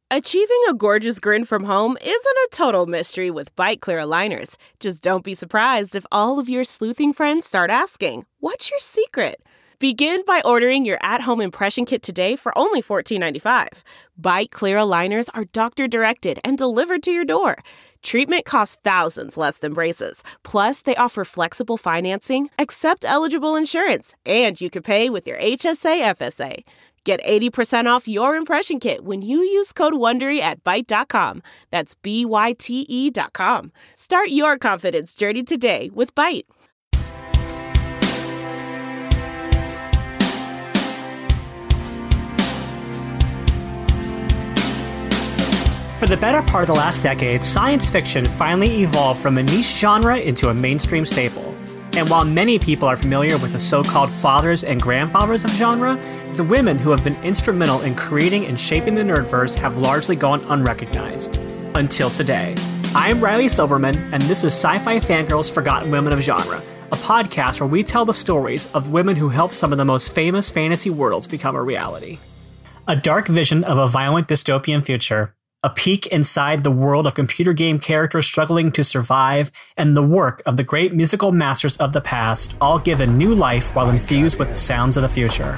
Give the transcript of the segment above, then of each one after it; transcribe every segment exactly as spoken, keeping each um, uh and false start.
Achieving a gorgeous grin from home isn't a total mystery with Byte Clear aligners. Just don't be surprised if all of your sleuthing friends start asking, "What's your secret?" Begin by ordering your at-home impression kit today for only fourteen ninety-five. Byte Clear aligners are doctor-directed and delivered to your door. Treatment costs thousands less than braces. Plus, they offer flexible financing, accept eligible insurance, and you can pay with your H S A F S A. Get eighty percent off your impression kit when you use code WONDERY at byte dot com. That's B Y T E dot com. Start your confidence journey today with Byte. For the better part of the last decade, science fiction finally evolved from a niche genre into a mainstream staple. And while many people are familiar with the so-called fathers and grandfathers of genre, the women who have been instrumental in creating and shaping the nerdverse have largely gone unrecognized. Until today. I'm Riley Silverman, and this is Sci-Fi Fangirl's Forgotten Women of Genre, a podcast where we tell the stories of women who helped some of the most famous fantasy worlds become a reality. A dark vision of a violent dystopian future, a peek inside the world of computer game characters struggling to survive, and the work of the great musical masters of the past, all given new life while infused with the sounds of the future.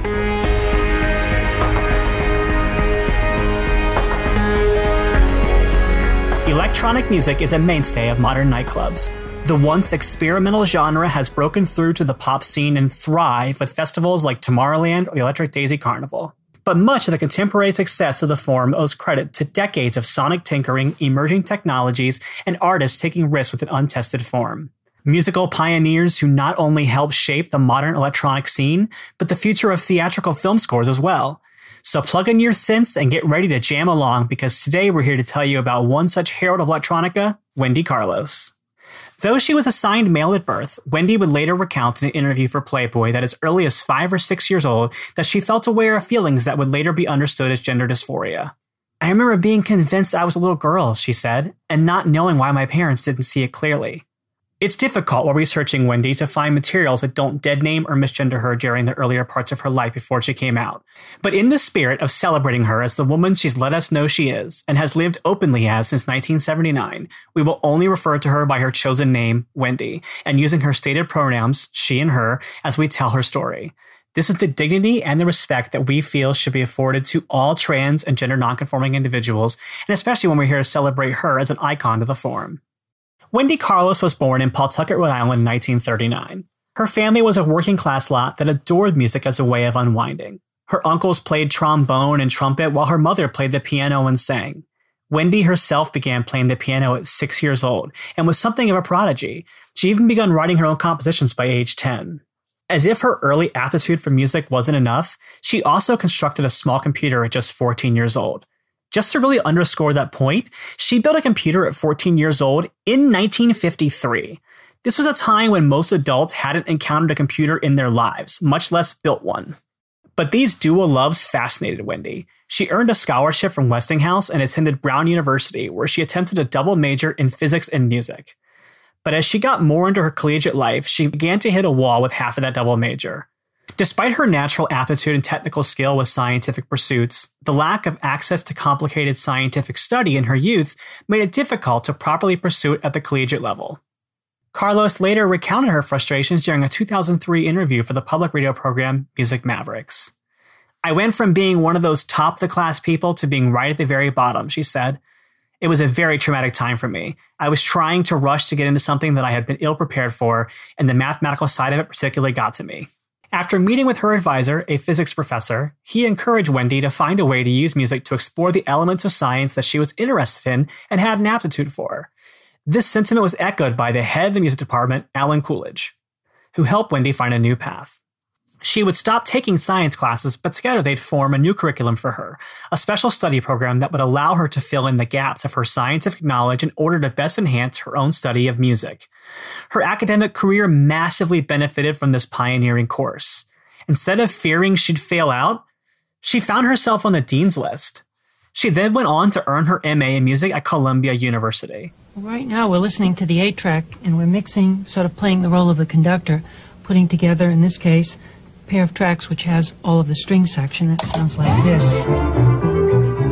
Electronic music is a mainstay of modern nightclubs. The once experimental genre has broken through to the pop scene and thrive with festivals like Tomorrowland or the Electric Daisy Carnival. But much of the contemporary success of the form owes credit to decades of sonic tinkering, emerging technologies, and artists taking risks with an untested form. Musical pioneers who not only helped shape the modern electronic scene, but the future of theatrical film scores as well. So plug in your synths and get ready to jam along, because today we're here to tell you about one such herald of electronica, Wendy Carlos. Though she was assigned male at birth, Wendy would later recount in an interview for Playboy that as early as five or six years old that she felt aware of feelings that would later be understood as gender dysphoria. "I remember being convinced I was a little girl," she said, "and not knowing why my parents didn't see it clearly." It's difficult while researching Wendy to find materials that don't deadname or misgender her during the earlier parts of her life before she came out. But in the spirit of celebrating her as the woman she's let us know she is, and has lived openly as since nineteen seventy-nine, we will only refer to her by her chosen name, Wendy, and using her stated pronouns, she and her, as we tell her story. This is the dignity and the respect that we feel should be afforded to all trans and gender nonconforming individuals, and especially when we're here to celebrate her as an icon to the forum. Wendy Carlos was born in Pawtucket, Rhode Island in nineteen thirty-nine. Her family was a working-class lot that adored music as a way of unwinding. Her uncles played trombone and trumpet while her mother played the piano and sang. Wendy herself began playing the piano at six years old and was something of a prodigy. She even began writing her own compositions by age ten. As if her early aptitude for music wasn't enough, she also constructed a small computer at just fourteen years old. Just to really underscore that point, she built a computer at fourteen years old in nineteen fifty-three. This was a time when most adults hadn't encountered a computer in their lives, much less built one. But these dual loves fascinated Wendy. She earned a scholarship from Westinghouse and attended Brown University, where she attempted a double major in physics and music. But as she got more into her collegiate life, she began to hit a wall with half of that double major. Despite her natural aptitude and technical skill with scientific pursuits, the lack of access to complicated scientific study in her youth made it difficult to properly pursue it at the collegiate level. Carlos later recounted her frustrations during a two thousand three interview for the public radio program Music Mavericks. "I went from being one of those top-of-the-class people to being right at the very bottom," she said. "It was a very traumatic time for me. I was trying to rush to get into something that I had been ill-prepared for, and the mathematical side of it particularly got to me." After meeting with her advisor, a physics professor, he encouraged Wendy to find a way to use music to explore the elements of science that she was interested in and had an aptitude for. This sentiment was echoed by the head of the music department, Alan Coolidge, who helped Wendy find a new path. She would stop taking science classes, but together they'd form a new curriculum for her, a special study program that would allow her to fill in the gaps of her scientific knowledge in order to best enhance her own study of music. Her academic career massively benefited from this pioneering course. Instead of fearing she'd fail out, she found herself on the dean's list. She then went on to earn her M A in music at Columbia University. Right now we're listening to the eight track, and we're mixing, sort of playing the role of the conductor, putting together, in this case, pair of tracks which has all of the string section that sounds like this.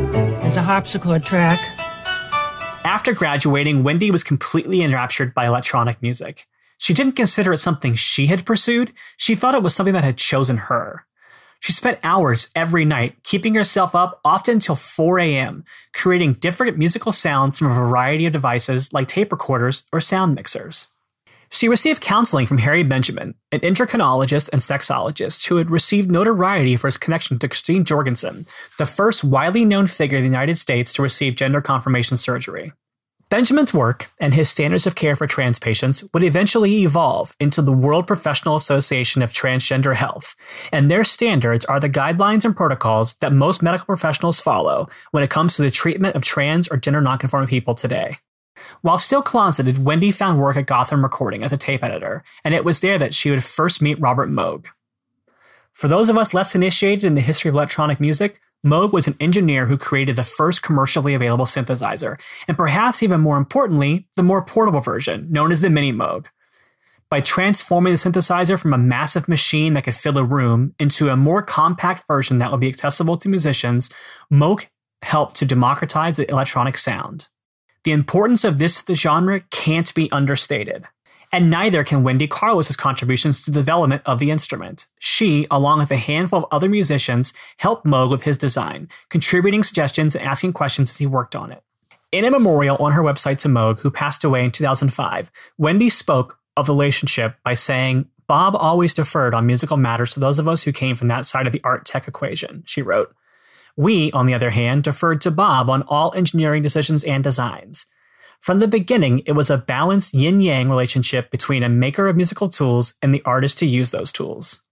as a harpsichord track. After graduating, Wendy was completely enraptured by electronic music. She didn't consider it something she had pursued. She thought it was something that had chosen her. She spent hours every night keeping herself up, often till four a.m., creating different musical sounds from a variety of devices like tape recorders or sound mixers. She received counseling from Harry Benjamin, an endocrinologist and sexologist who had received notoriety for his connection to Christine Jorgensen, the first widely known figure in the United States to receive gender confirmation surgery. Benjamin's work and his standards of care for trans patients would eventually evolve into the World Professional Association of Transgender Health, and their standards are the guidelines and protocols that most medical professionals follow when it comes to the treatment of trans or gender nonconforming people today. While still closeted, Wendy found work at Gotham Recording as a tape editor, and it was there that she would first meet Robert Moog. For those of us less initiated in the history of electronic music, Moog was an engineer who created the first commercially available synthesizer, and perhaps even more importantly, the more portable version, known as the Mini Moog. By transforming the synthesizer from a massive machine that could fill a room into a more compact version that would be accessible to musicians, Moog helped to democratize the electronic sound. The importance of this the genre can't be understated. And neither can Wendy Carlos' contributions to the development of the instrument. She, along with a handful of other musicians, helped Moog with his design, contributing suggestions and asking questions as he worked on it. In a memorial on her website to Moog, who passed away in two thousand five, Wendy spoke of the relationship by saying, "Bob always deferred on musical matters to those of us who came from that side of the art-tech equation," she wrote. "We, on the other hand, deferred to Bob on all engineering decisions and designs. From the beginning, it was a balanced yin-yang relationship between a maker of musical tools and the artist to use those tools."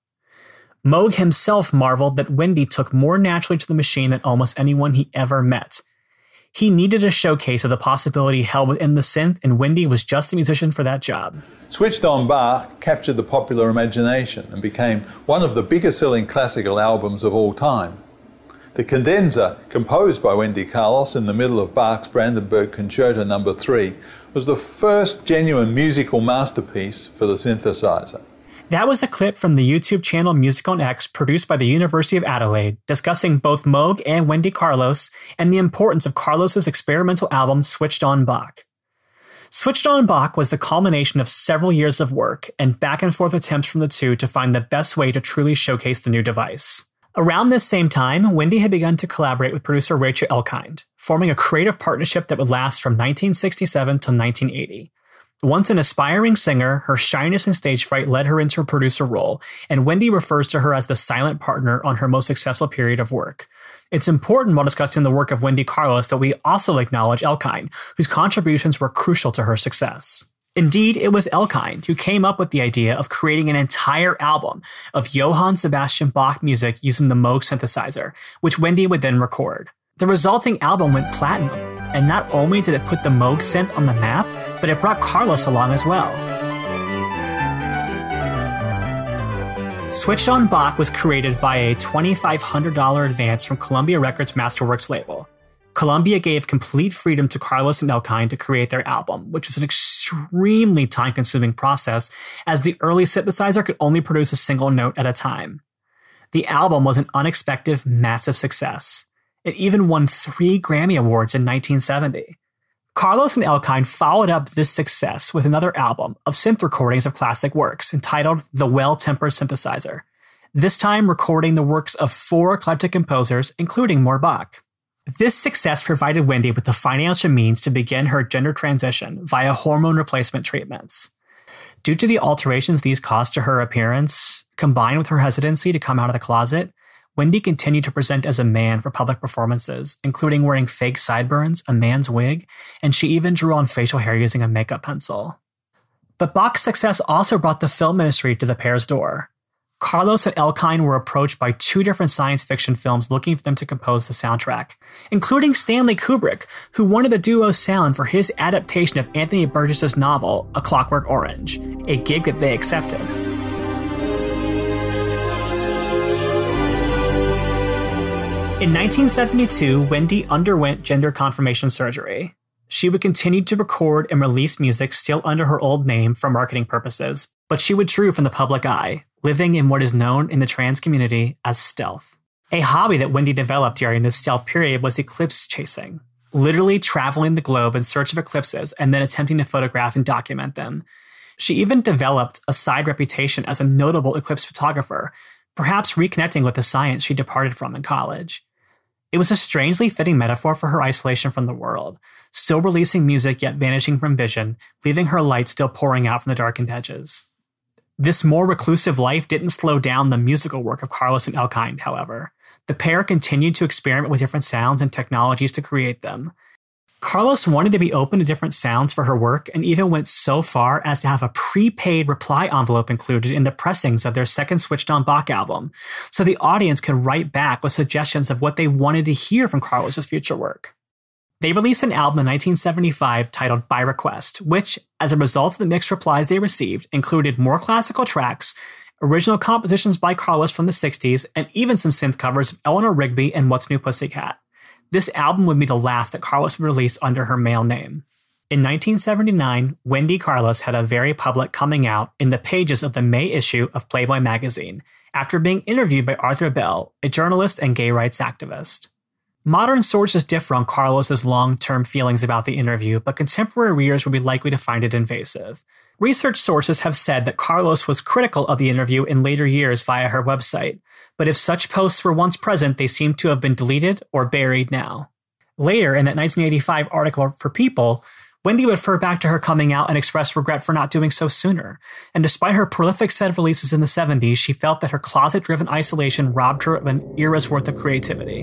Moog himself marveled that Wendy took more naturally to the machine than almost anyone he ever met. He needed a showcase of the possibility held within the synth, and Wendy was just the musician for that job. Switched On Bach captured the popular imagination and became one of the biggest-selling classical albums of all time. The cadenza, composed by Wendy Carlos in the middle of Bach's Brandenburg Concerto number three, was the first genuine musical masterpiece for the synthesizer. That was a clip from the YouTube channel Music on X, produced by the University of Adelaide, discussing both Moog and Wendy Carlos and the importance of Carlos's experimental album Switched On Bach. Switched On Bach was the culmination of several years of work and back and forth attempts from the two to find the best way to truly showcase the new device. Around this same time, Wendy had begun to collaborate with producer Rachel Elkind, forming a creative partnership that would last from nineteen sixty-seven to nineteen eighty. Once an aspiring singer, her shyness and stage fright led her into a producer role, and Wendy refers to her as the silent partner on her most successful period of work. It's important while discussing the work of Wendy Carlos that we also acknowledge Elkind, whose contributions were crucial to her success. Indeed, it was Elkind who came up with the idea of creating an entire album of Johann Sebastian Bach music using the Moog synthesizer, which Wendy would then record. The resulting album went platinum, and not only did it put the Moog synth on the map, but it brought Carlos along as well. Switched On Bach was created via a twenty-five hundred dollars advance from Columbia Records' Masterworks label. Columbia gave complete freedom to Carlos and Elkind to create their album, which was an extremely time-consuming process, as the early synthesizer could only produce a single note at a time. The album was an unexpected, massive success. It even won three Grammy Awards in nineteen seventy. Carlos and Elkind followed up this success with another album of synth recordings of classic works entitled The Well-Tempered Synthesizer, this time recording the works of four eclectic composers, including more Bach. This success provided Wendy with the financial means to begin her gender transition via hormone replacement treatments. Due to the alterations these caused to her appearance, combined with her hesitancy to come out of the closet, Wendy continued to present as a man for public performances, including wearing fake sideburns, a man's wig, and she even drew on facial hair using a makeup pencil. But Bach's success also brought the film industry to the pair's door. Carlos and Elkind were approached by two different science fiction films looking for them to compose the soundtrack, including Stanley Kubrick, who wanted the duo's sound for his adaptation of Anthony Burgess's novel, A Clockwork Orange, a gig that they accepted. In nineteen seventy-two, Wendy underwent gender confirmation surgery. She would continue to record and release music still under her old name for marketing purposes, but she withdrew from the public eye, living in what is known in the trans community as stealth. A hobby that Wendy developed during this stealth period was eclipse chasing, literally traveling the globe in search of eclipses and then attempting to photograph and document them. She even developed a side reputation as a notable eclipse photographer, perhaps reconnecting with the science she departed from in college. It was a strangely fitting metaphor for her isolation from the world, still releasing music yet vanishing from vision, leaving her light still pouring out from the darkened edges. This more reclusive life didn't slow down the musical work of Carlos and Elkind, however. The pair continued to experiment with different sounds and technologies to create them. Carlos wanted to be open to different sounds for her work and even went so far as to have a prepaid reply envelope included in the pressings of their second Switched on Bach album, so the audience could write back with suggestions of what they wanted to hear from Carlos's future work. They released an album in nineteen seventy-five titled By Request, which, as a result of the mixed replies they received, included more classical tracks, original compositions by Carlos from the sixties, and even some synth covers of Eleanor Rigby and What's New Pussycat. This album would be the last that Carlos would release under her male name. In nineteen seventy-nine, Wendy Carlos had a very public coming out in the pages of the May issue of Playboy magazine, after being interviewed by Arthur Bell, a journalist and gay rights activist. Modern sources differ on Carlos's long-term feelings about the interview, but contemporary readers would be likely to find it invasive. Research sources have said that Carlos was critical of the interview in later years via her website, but if such posts were once present, they seem to have been deleted or buried now. Later, in that nineteen eighty-five article for People, Wendy would refer back to her coming out and express regret for not doing so sooner, and despite her prolific set of releases in the seventies, she felt that her closet-driven isolation robbed her of an era's worth of creativity.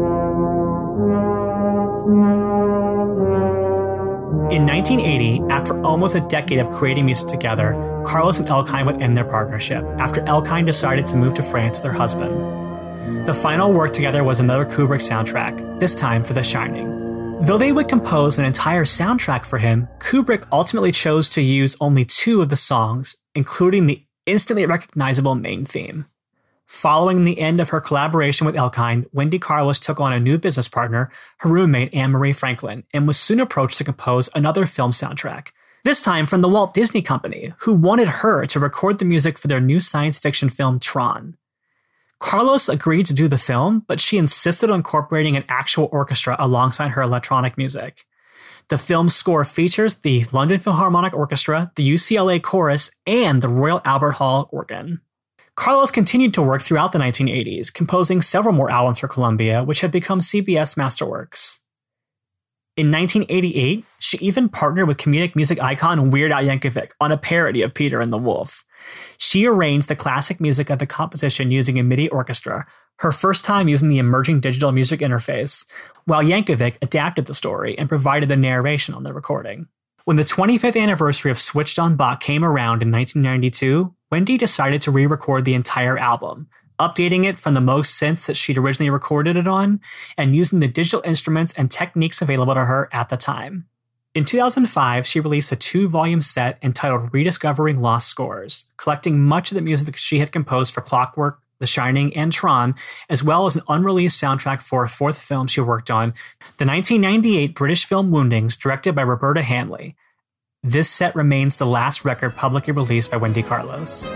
In nineteen eighty, after almost a decade of creating music together, Carlos and Elkind would end their partnership, after Elkind decided to move to France with her husband. The final work together was another Kubrick soundtrack, this time for The Shining. Though they would compose an entire soundtrack for him, Kubrick ultimately chose to use only two of the songs, including the instantly recognizable main theme. Following the end of her collaboration with Elkind, Wendy Carlos took on a new business partner, her roommate Anne-Marie Franklin, and was soon approached to compose another film soundtrack, this time from the Walt Disney Company, who wanted her to record the music for their new science fiction film Tron. Carlos agreed to do the film, but she insisted on incorporating an actual orchestra alongside her electronic music. The film's score features the London Philharmonic Orchestra, the U C L A Chorus, and the Royal Albert Hall organ. Carlos continued to work throughout the nineteen eighties, composing several more albums for Columbia, which had become C B S Masterworks. In nineteen eighty-eight, she even partnered with comedic music icon Weird Al Yankovic on a parody of Peter and the Wolf. She arranged the classic music of the composition using a MIDI orchestra, her first time using the emerging digital music interface, while Yankovic adapted the story and provided the narration on the recording. When the twenty-fifth anniversary of Switched on Bach came around in nineteen ninety-two, Wendy decided to re-record the entire album, updating it from the Moog synths that she'd originally recorded it on, and using the digital instruments and techniques available to her at the time. In two thousand five, she released a two-volume set entitled Rediscovering Lost Scores, collecting much of the music that she had composed for Clockwork, The Shining, and Tron, as well as an unreleased soundtrack for a fourth film she worked on, the nineteen ninety-eight British film Woundings, directed by Roberta Hanley. This set remains the last record publicly released by Wendy Carlos.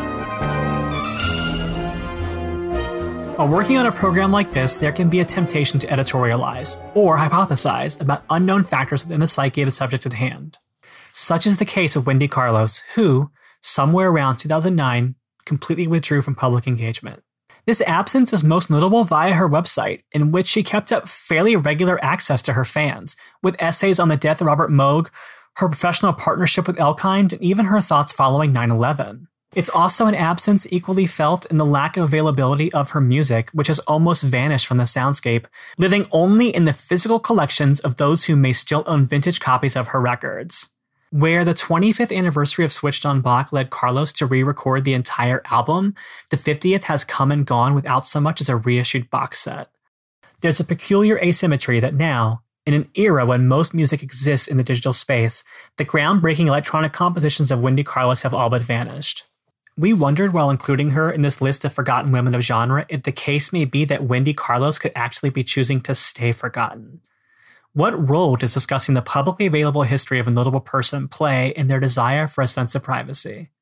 While working on a program like this, there can be a temptation to editorialize, or hypothesize, about unknown factors within the psyche of the subject at hand. Such is the case of Wendy Carlos, who, somewhere around two thousand nine, completely withdrew from public engagement. This absence is most notable via her website, in which she kept up fairly regular access to her fans, with essays on the death of Robert Moog, her professional partnership with Elkind, and even her thoughts following nine eleven. It's also an absence equally felt in the lack of availability of her music, which has almost vanished from the soundscape, living only in the physical collections of those who may still own vintage copies of her records. Where the twenty-fifth anniversary of Switched on Bach led Carlos to re-record the entire album, the fiftieth has come and gone without so much as a reissued box set. There's a peculiar asymmetry that now, in an era when most music exists in the digital space, the groundbreaking electronic compositions of Wendy Carlos have all but vanished. We wondered while including her in this list of forgotten women of genre if the case may be that Wendy Carlos could actually be choosing to stay forgotten. What role does discussing the publicly available history of a notable person play in their desire for a sense of privacy?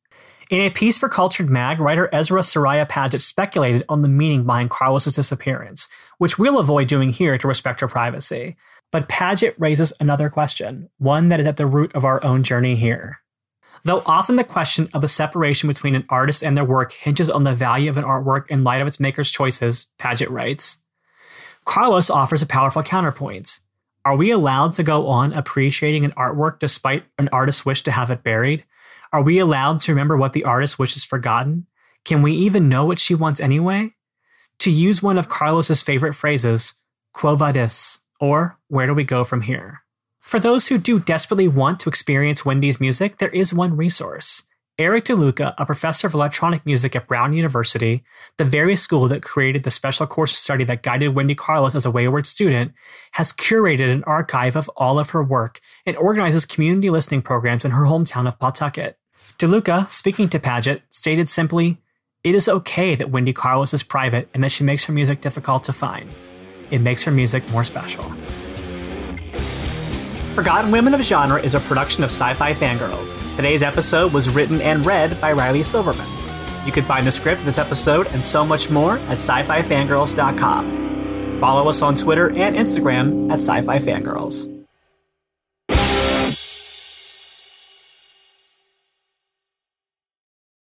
In a piece for Cultured Mag, writer Ezra Soraya Paget speculated on the meaning behind Carlos's disappearance, which we'll avoid doing here to respect her privacy. But Paget raises another question, one that is at the root of our own journey here. Though often the question of the separation between an artist and their work hinges on the value of an artwork in light of its maker's choices, Paget writes, Carlos offers a powerful counterpoint. Are we allowed to go on appreciating an artwork despite an artist's wish to have it buried? Are we allowed to remember what the artist wishes forgotten? Can we even know what she wants anyway? To use one of Carlos's favorite phrases, quo vadis, or where do we go from here? For those who do desperately want to experience Wendy's music, there is one resource. Eric DeLuca, a professor of electronic music at Brown University, the very school that created the special course of study that guided Wendy Carlos as a wayward student, has curated an archive of all of her work and organizes community listening programs in her hometown of Pawtucket. DeLuca, speaking to Paget, stated simply, "It is okay that Wendy Carlos is private and that she makes her music difficult to find. It makes her music more special." Forgotten Women of Genre is a production of Sci-Fi Fangirls. Today's episode was written and read by Riley Silverman. You can find the script of this episode and so much more at sci fi fangirls dot com. Follow us on Twitter and Instagram at Sci-Fi Fangirls.